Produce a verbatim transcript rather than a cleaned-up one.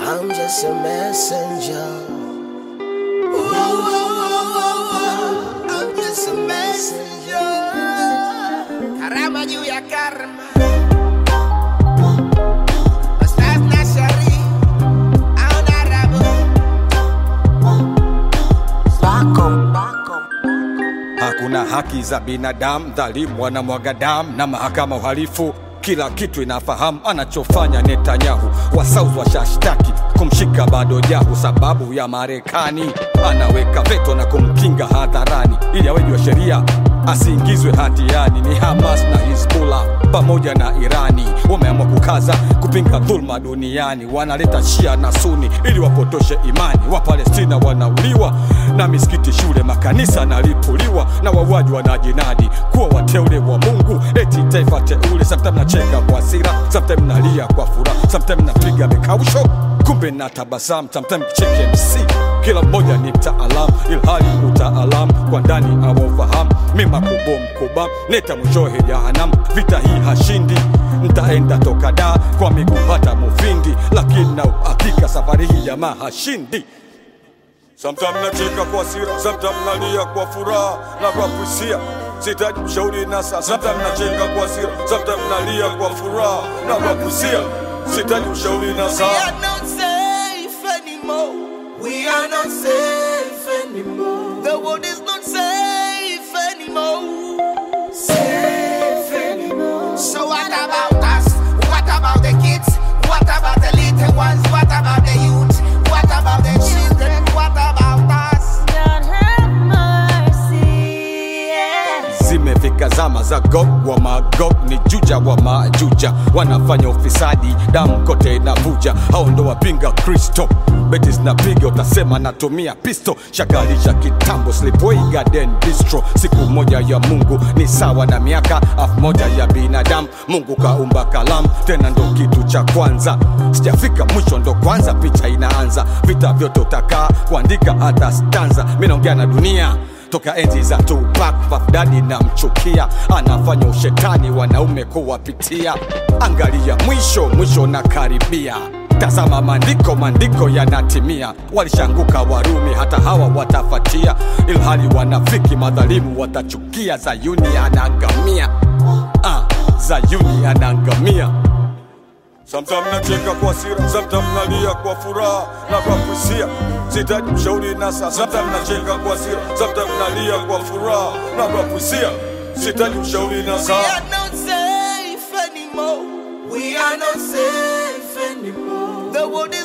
I'm just a messenger. Ooh, I'm just a messenger. Karama juu ya karma. Ustaz Nashari Aunarabu Bako Bako. Hakuna haki za binadamu, dhalimu wanamwaga damu na mahakama uhalifu. Kila kitu inafahamu anachofanya Netanyahu. Wasauzi washashtaki kumshika bado jahu sababu ya Marekani. Anaweka veto na kumkinga hadharani ili awe wa sheria asiingizwe hatiani. Ni Hamas na Hezbollah pamoja na Irani wameamua kukaza kupinga dhulma duniani. Wanaleta Shia na Sunni ili wapotoshe imani. Wapalestina wanauliwa na misikiti, shule, makanisa nalipuliwa, na wauaji wanajinadi kuwa wateule wa Mungu. Eti taifa teule. Sometimes nacheka kwa hasira, sometimes nalia kwa furaha, sometimes napiga mikausho kumbe na tabasamu, sometimes cheke M C. Kila mmoja ni mtaalamu ilhali utaalamu kwa ndani awafahamu. Mima kubo mkoba neta mwishohe jahanamu. Vita hii hashindi, ntaenda toka da kwa miguu hata Mufindi, lakini na uhakika safari hii jamaa hashindi. Sometimes nacheka kwa hasira, sometimes nalia kwa furaha na kwa kuhisia. Sitaji mshauri nasa. Sometimes nacheka kwa hasira, sometimes nalia kwa furaha na kwa kuhisia. Sitaji mshauri nasa. We are not safe anymore. We are not safe anymore. The world is not safe anymore. Safe anymore. So what about us? What about the kids? What about the little ones? What about the youth? What about the children? What about us? God have mercy, yeah. Zimefika zama za Gog wa Magog, ni juja wa majuja. Wanafanya ufisadi, damu kote inavuja. Hao ndo wapinga Kristo. Beti zinapiga utasema natumia pisto. Shakalisha kitambo, Slipway Garden Bistro. Siku moja ya Mungu ni sawa na miaka elfu moja ya binadamu. Mungu kaumba kalamu, tena ndo kitu cha kwanza. Sijafika mwisho ndo kwanza picha inaanza. Vita vyote utakaa kuandika hata stanza. Mimi naongea na dunia toka enzi za Tupac. Puff Daddy na mchukia, anafanya ushetani wanaume kuwapitia. Angalia mwisho, mwisho na karibia. Tazama mandiko, mandiko yanatimia. Walishanguka Warumi, hata hawa watafatia. Ilhali wanafiki madhalimu watachukia. Zayuni anaangamia, ah, Zayuni anaangamia. Sometimes nacheka kwa hasira, sometimes nalia kwa furaha na kwa kuhisia. Sitaji mshauri nasa. Sometimes nacheka kwa hasira, sometimes nalia kwa furaha na kwa kuhisia. Sitaji mshauri nasa. We are not safe anymore. We are not safe anymore. The world is